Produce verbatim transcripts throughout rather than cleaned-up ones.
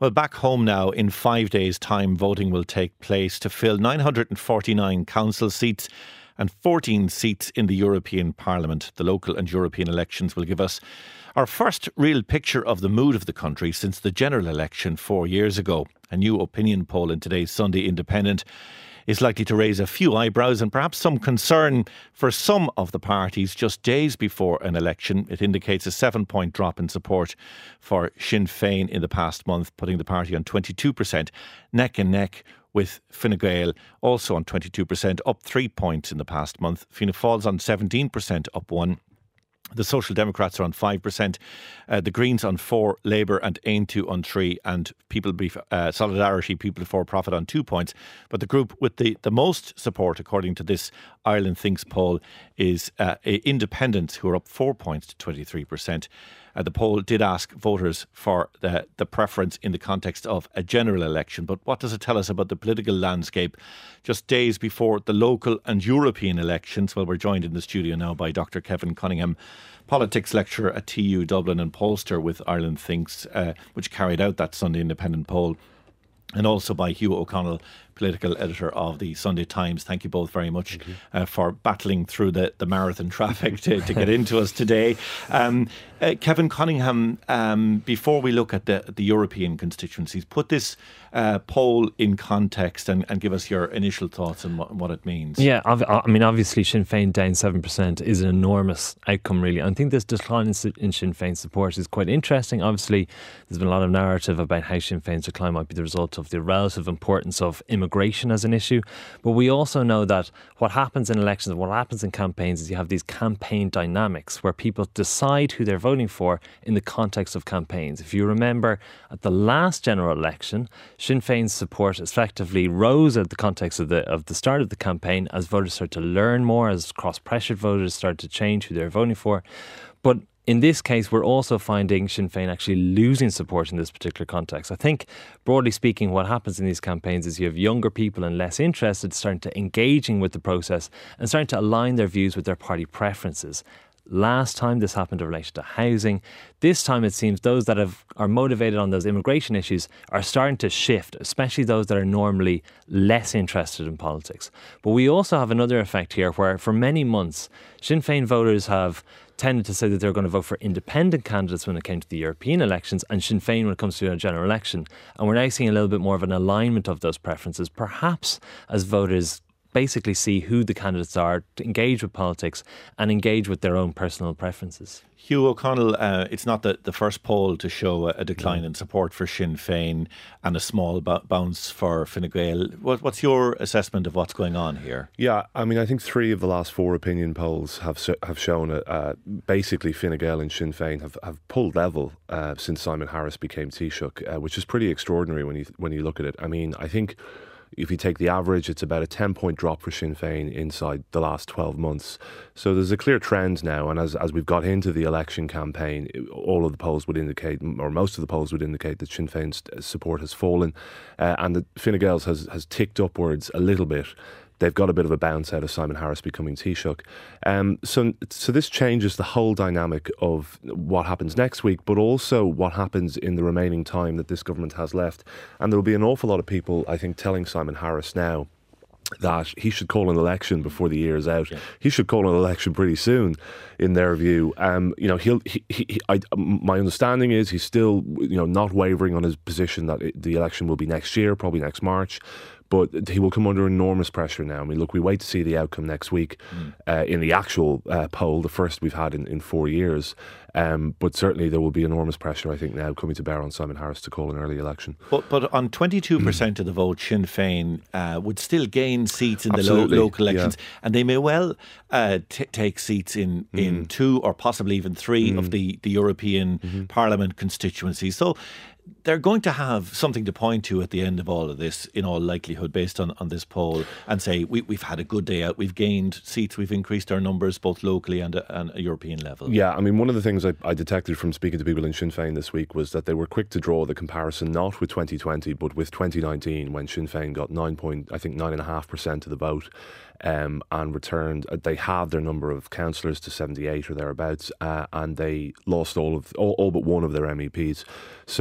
Well, back home now, in five days' time, voting will take place to fill nine hundred forty-nine council seats and fourteen seats in the European Parliament. The local and European elections will give us our first real picture of the mood of the country since the general election four years ago. A new opinion poll in today's Sunday Independent is likely to raise a few eyebrows and perhaps some concern for some of the parties just days before an election. It indicates a seven-point drop in support for Sinn Féin in the past month, putting the party on twenty-two percent, neck and neck with Fine Gael, also on twenty-two percent, up three points in the past month. Fianna Fáil's on seventeen percent, up one. The Social Democrats are on five percent, uh, the Greens on four, Labour and Aon two on three, and People Be, uh, Solidarity, People Before Profit on two points. But the group with the, the most support, according to this Ireland Thinks poll, is uh, Independents, who are up four points to twenty-three percent. Uh, the poll did ask voters for the, the preference in the context of a general election. But what does it tell us about the political landscape just days before the local and European elections? Well, we're joined in the studio now by Doctor Kevin Cunningham, politics lecturer at T U Dublin and pollster with Ireland Thinks, uh, which carried out that Sunday Independent poll, and also by Hugh O'Connell, political editor of the Sunday Times. Thank you both very much uh, for battling through the, the marathon traffic to, to get into us today. Um, uh, Kevin Cunningham, um, before we look at the, the European constituencies, put this uh, poll in context and, and give us your initial thoughts on what, what it means. Yeah, I mean, obviously Sinn Féin down seven percent is an enormous outcome, really. I think this decline in, in Sinn Féin support is quite interesting. Obviously, there's been a lot of narrative about how Sinn Féin's decline might be the result of the relative importance of immigration as an issue. But we also know that what happens in elections, what happens in campaigns, is you have these campaign dynamics where people decide who they're voting for in the context of campaigns. If you remember, at the last general election, Sinn Féin's support effectively rose at the context of the of the start of the campaign as voters started to learn more, as cross-pressured voters started to change who they're voting for. But in this case, we're also finding Sinn Féin actually losing support in this particular context. I think, broadly speaking, what happens in these campaigns is you have younger people and less interested starting to engaging with the process and starting to align their views with their party preferences. Last time this happened in relation to housing. This time it seems those that have, are motivated on those immigration issues are starting to shift, especially those that are normally less interested in politics. But we also have another effect here where for many months Sinn Féin voters have tended to say that they're going to vote for independent candidates when it came to the European elections and Sinn Féin when it comes to a general election. And we're now seeing a little bit more of an alignment of those preferences, perhaps as voters basically see who the candidates are, to engage with politics and engage with their own personal preferences. Hugh O'Connell, uh, it's not the, the first poll to show a, a decline in support for Sinn Féin and a small b- bounce for Fine Gael. What, what's your assessment of what's going on here? Yeah, I mean, I think three of the last four opinion polls have have shown uh, uh, basically Fine Gael and Sinn Féin have, have pulled level uh, since Simon Harris became Taoiseach, uh, which is pretty extraordinary when you when you look at it. I mean, I think if you take the average, it's about a ten-point drop for Sinn Féin inside the last twelve months. So there's a clear trend now, and as as we've got into the election campaign, all of the polls would indicate, or most of the polls would indicate, that Sinn Féin's support has fallen, uh, and that Fine Gael's has, has ticked upwards a little bit. They've got a bit of a bounce out of Simon Harris becoming Taoiseach. Um, so, so this changes the whole dynamic of what happens next week, but also what happens in the remaining time that this government has left. And there will be an awful lot of people, I think, telling Simon Harris now that he should call an election before the year is out. Yeah. He should call an election pretty soon, in their view. Um, you know, he'll. He, he, he, I, my understanding is he's still, you know, not wavering on his position that it, the election will be next year, probably next March. But he will come under enormous pressure now. I mean, look, we wait to see the outcome next week mm. uh, in the actual uh, poll, the first we've had in, in four years. Um, but certainly there will be enormous pressure, I think, now coming to bear on Simon Harris to call an early election. But but on twenty-two percent of the vote, Sinn Féin uh, would still gain seats in the lo- local elections. Yeah. And they may well uh, t- take seats in, mm. in two or possibly even three mm. of the, the European mm-hmm. Parliament constituencies. So they're going to have something to point to at the end of all of this, in all likelihood, based on, on this poll, and say, we, we've had a good day out, we've gained seats, we've increased our numbers both locally and a, and a European level. Yeah, I mean, one of the things I, I detected from speaking to people in Sinn Féin this week was that they were quick to draw the comparison, not with twenty twenty, but with twenty nineteen, when Sinn Féin got nine point, I think nine and a half percent of the vote. Um, and returned, they halved their number of councillors to seventy-eight or thereabouts, uh, and they lost all of all, all but one of their M E Ps. So uh,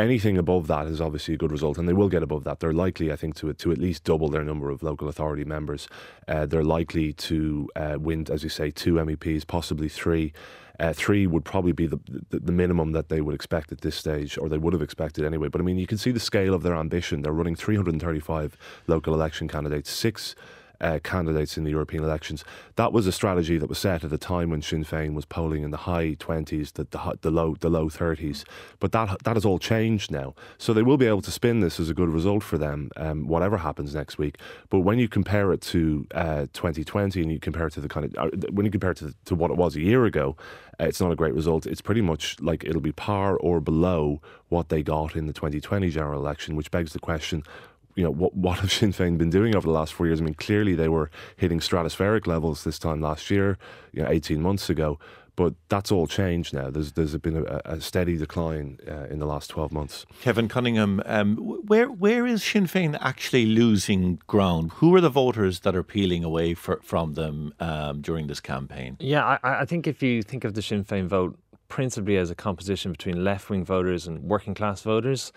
anything above that is obviously a good result, and they will get above that. They're likely, I think, to to at least double their number of local authority members. Uh, they're likely to uh, win, as you say, two M E Ps, possibly three. Uh, three would probably be the, the the minimum that they would expect at this stage, or they would have expected anyway. But I mean, you can see the scale of their ambition. They're running three hundred thirty-five local election candidates, six Uh, candidates in the European elections. That was a strategy that was set at a time when Sinn Féin was polling in the high twenties, the, the, the low the low thirties. But that that has all changed now. So they will be able to spin this as a good result for them, um, whatever happens next week. But when you compare it to uh, twenty twenty, and you compare it to the kind of uh, when you compare it to, to what it was a year ago, uh, it's not a great result. It's pretty much like it'll be par or below what they got in the twenty twenty general election, which begs the question, you know, what what have Sinn Féin been doing over the last four years? I mean, clearly they were hitting stratospheric levels this time last year, you know, eighteen months ago. But that's all changed now. There's there's been a, a steady decline uh, in the last twelve months. Kevin Cunningham, um, where where is Sinn Féin actually losing ground? Who are the voters that are peeling away for, from them um, during this campaign? Yeah, I, I think if you think of the Sinn Féin vote principally as a composition between left-wing voters and working-class voters,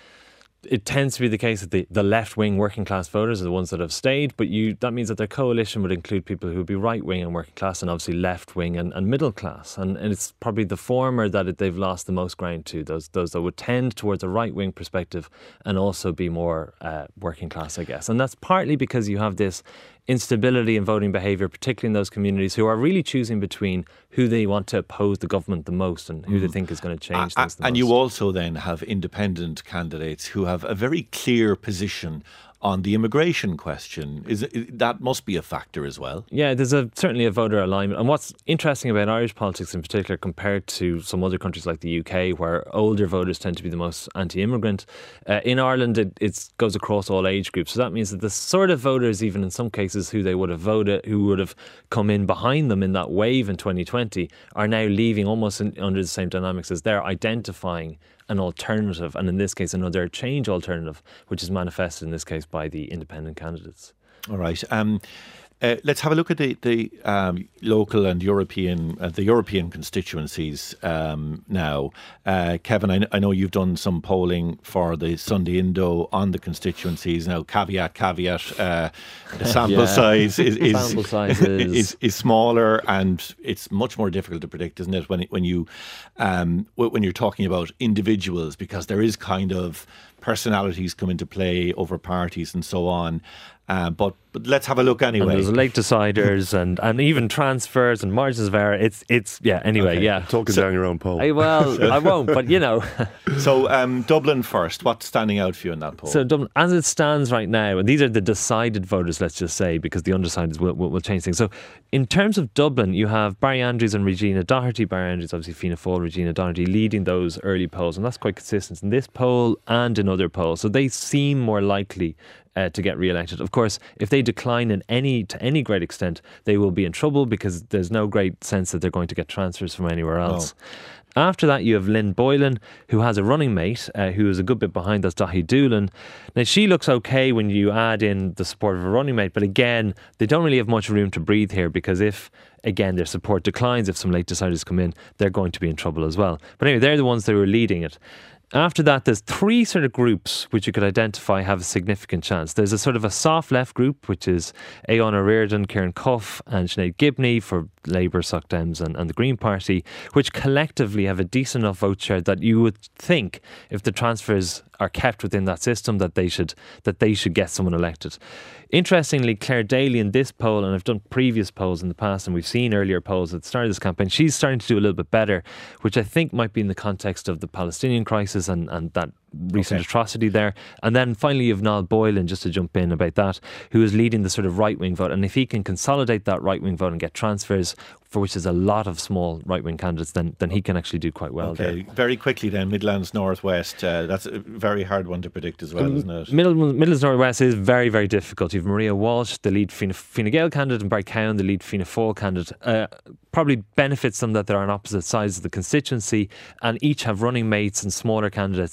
it tends to be the case that the, the left-wing working class voters are the ones that have stayed, but you that means that their coalition would include people who would be right-wing and working class, and obviously left-wing and, and middle class. And, and it's probably the former that it, they've lost the most ground to, those those that would tend towards a right-wing perspective and also be more uh, working class, I guess. And that's partly because you have this instability in voting behaviour, particularly in those communities who are really choosing between who they want to oppose the government the most and who mm. they think is going to change uh, things the and most. You also then have independent candidates who have a very clear position on the immigration question. Is it, that must be a factor as well? Yeah, there's a, certainly a voter alignment. And what's interesting about Irish politics in particular compared to some other countries like the U K, where older voters tend to be the most anti-immigrant, uh, in Ireland it it's, goes across all age groups. So that means that the sort of voters, even in some cases, who they would have voted, who would have come in behind them in that wave in twenty twenty, are now leaving almost in, under the same dynamics as they're identifying an alternative, and in this case another change alternative, which is manifested in this case by the independent candidates. All right. Um, uh, let's have a look at the, the um, local and European uh, the European constituencies um, now. Uh, Kevin, I, I know you've done some polling for the Sunday Indo on the constituencies. Now, caveat, caveat, uh, the sample yeah. size is is, sample size is... is is smaller, and it's much more difficult to predict, isn't it, when when you um, when you're talking about individuals, because there is kind of personalities come into play over parties and so on. Uh, but, but let's have a look anyway. And there's late deciders and, and even transfers and margins of error. It's it's yeah. Anyway, okay. yeah. Talking so, down your own poll. I, well, I won't. But you know. So um, Dublin first. What's standing out for you in that poll? So Dublin, as it stands right now, and these are the decided voters, let's just say, because the undecideds will, will, will change things. So in terms of Dublin, you have Barry Andrews and Regina Doherty. Barry Andrews, obviously Fianna Fáil, Regina Doherty leading those early polls, and that's quite consistent in this poll and in other polls. So they seem more likely Uh, to get re-elected. Of course, if they decline in any to any great extent, they will be in trouble because there's no great sense that they're going to get transfers from anywhere else. No. After that, you have Lynn Boylan, who has a running mate, uh, who is a good bit behind. That's Daithí Doolan. Now, she looks okay when you add in the support of a running mate, but again, they don't really have much room to breathe here, because if, again, their support declines, if some late deciders come in, they're going to be in trouble as well. But anyway, they're the ones that were leading it. After that, there's three sort of groups which you could identify have a significant chance. There's a sort of a soft left group, which is Aodhán Reardon, Kieran Cuff and Sinead Gibney for Labour, Soc Dems and, and the Green Party, which collectively have a decent enough vote share that you would think, if the transfers are kept within that system, that they should that they should get someone elected. Interestingly, Claire Daly in this poll, and I've done previous polls in the past, and we've seen earlier polls at the start of this campaign, she's starting to do a little bit better, which I think might be in the context of the Palestinian crisis and, and that recent okay. atrocity there. And then finally you have Niall Boylan, just to jump in about that, who is leading the sort of right-wing vote. And if he can consolidate that right-wing vote and get transfers, for which there's a lot of small right-wing candidates, then then he can actually do quite well okay. there. Very quickly then, Midlands Northwest, uh, that's a very hard one to predict as well, um, isn't it? Middle, Midlands Northwest is very, very difficult. You have Maria Walsh, the lead Fine, Fine Gael candidate, and Barry Cowan, the lead Fianna Fáil candidate. Uh, probably benefits them that they're on opposite sides of the constituency and each have running mates and smaller candidates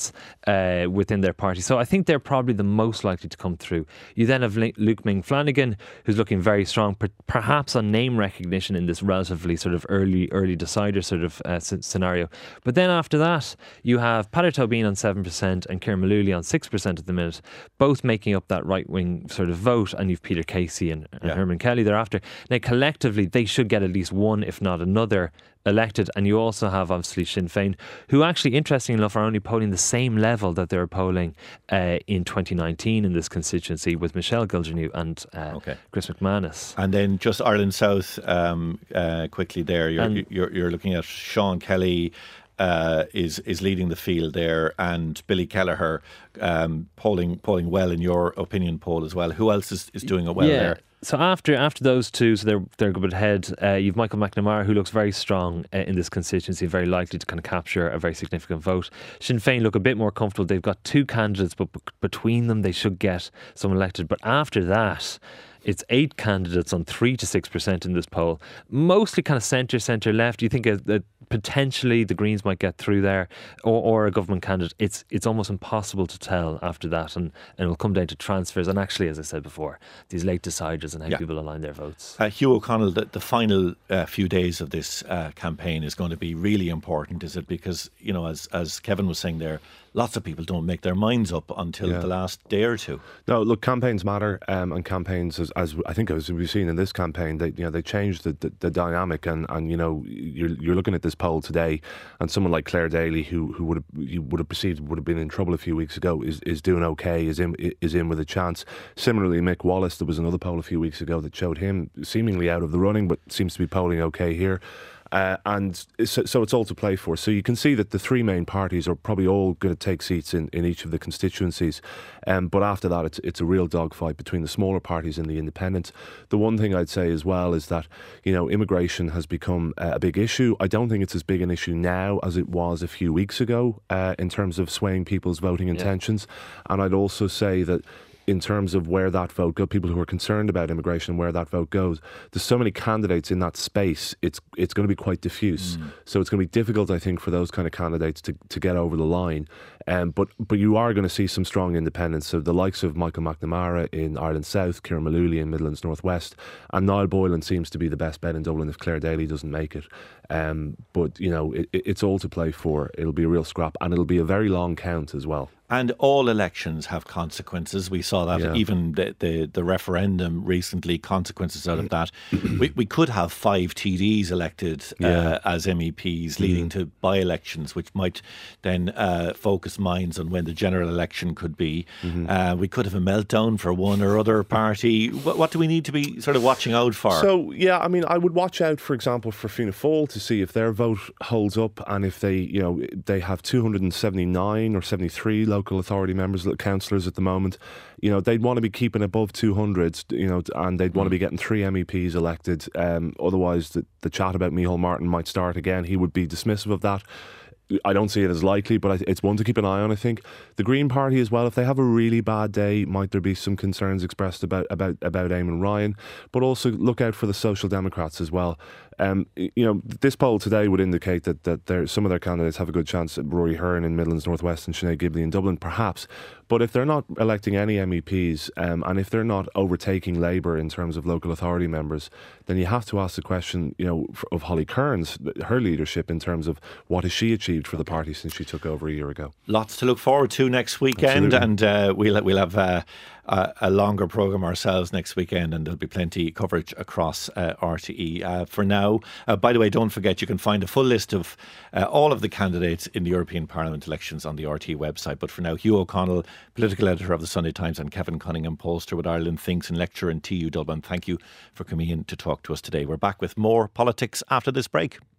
uh, within their party. So I think they're probably the most likely to come through. You then have Luke Ming Flanagan, who's looking very strong, per- perhaps on name recognition in this relatively sort of early early decider sort of uh, scenario. But then after that, you have Peadar Tóibín on seven percent and Kieran Mullooly on six percent at the minute, both making up that right-wing sort of vote, and you've Peter Casey and, and yeah. Herman Kelly thereafter. Now, collectively, they should get at least one, if not another, elected. And you also have obviously Sinn Féin, who actually, interestingly enough, are only polling the same level that they were polling uh, in twenty nineteen in this constituency with Michelle Gildernew and uh, okay. Chris McManus. And then just Ireland South, um, uh, quickly there, you're, And, you're, you're looking at Sean Kelly uh, is is leading the field there, and Billy Kelleher um, polling polling well in your opinion poll as well. Who else is, is doing it well yeah. there? So after after those two, so they're they're a good bit ahead. Uh, you've Michael McNamara, who looks very strong uh, in this constituency, very likely to kind of capture a very significant vote. Sinn Féin look a bit more comfortable. They've got two candidates, but b- between them they should get someone elected. But after that, it's eight candidates on three to six percent in this poll, mostly kind of centre, centre left. You think that potentially the Greens might get through there, or, or a government candidate. It's it's almost impossible to tell after that, and, and it'll come down to transfers. And actually, as I said before, these late deciders and how yeah. people align their votes. Uh, Hugh O'Connell, the, the final uh, few days of this uh, campaign is going to be really important, is it? Because, you know, as as Kevin was saying there, lots of people don't make their minds up until yeah. the last day or two. No, look, campaigns matter, um, and campaigns, as, as I think as we've seen in this campaign, they you know they change the, the, the dynamic, and, and you know you're you're looking at this poll today, and someone like Claire Daly, who who would have you would have perceived would have been in trouble a few weeks ago, is is doing okay, is in is in with a chance. Similarly, Mick Wallace, there was another poll a few weeks ago that showed him seemingly out of the running, but seems to be polling okay here. Uh, and so, so it's all to play for. So you can see that the three main parties are probably all going to take seats in, in each of the constituencies. Um, but after that, it's it's a real dogfight between the smaller parties and the independents. The one thing I'd say as well is that, you know, immigration has become uh, a big issue. I don't think it's as big an issue now as it was a few weeks ago uh, in terms of swaying people's voting intentions. Yeah. And I'd also say that in terms of where that vote goes, people who are concerned about immigration and where that vote goes, there's so many candidates in that space, it's it's going to be quite diffuse. Mm. So it's going to be difficult, I think, for those kind of candidates to, to get over the line. Um, but but you are going to see some strong independents. So the likes of Michael McNamara in Ireland South, Kieran Mullooly in Midlands North West, and Niall Boylan seems to be the best bet in Dublin if Claire Daly doesn't make it. Um, but, you know, it, it's all to play for. It'll be a real scrap, and it'll be a very long count as well. And all elections have consequences. We saw that yeah. even the, the, the referendum recently, consequences out of that. we, we could have five T Ds elected yeah. uh, as M E Ps, leading mm-hmm. to by-elections, which might then uh, focus minds on when the general election could be. Mm-hmm. Uh, we could have a meltdown for one or other party. What, what do we need to be sort of watching out for? So, yeah, I mean, I would watch out, for example, for Fianna Fáil to see if their vote holds up, and if they, you know, they have two hundred seventy-nine or seventy-three local authority members, councillors at the moment. You know, they'd want to be keeping above two hundred, you know, and they'd want to be getting three M E Ps elected. Um, otherwise, the, the chat about Micheál Martin might start again. He would be dismissive of that. I don't see it as likely, but it's one to keep an eye on, I think. The Green Party as well, if they have a really bad day, might there be some concerns expressed about about, about Eamon Ryan, but also look out for the Social Democrats as well. Um, you know, this poll today would indicate that, that there, some of their candidates have a good chance. Rory Hearn in Midlands North West and Sinead Gibley in Dublin, perhaps. But if they're not electing any M E Ps, um, and if they're not overtaking Labour in terms of local authority members, then you have to ask the question, you know, of Holly Kearns, her leadership in terms of what has she achieved for the party since she took over a year ago. Lots to look forward to next weekend. Absolutely. And uh, we'll we'll have uh, a, a longer programme ourselves next weekend, and there'll be plenty of coverage across uh, R T E. Uh, for now, uh, by the way, don't forget you can find a full list of uh, all of the candidates in the European Parliament elections on the R T E website. But for now, Hugh O'Connell, political editor of the Sunday Times, and Kevin Cunningham, pollster with Ireland Thinks and lecturer in T U Dublin, thank you for coming in to talk to us today. We're back with more politics after this break.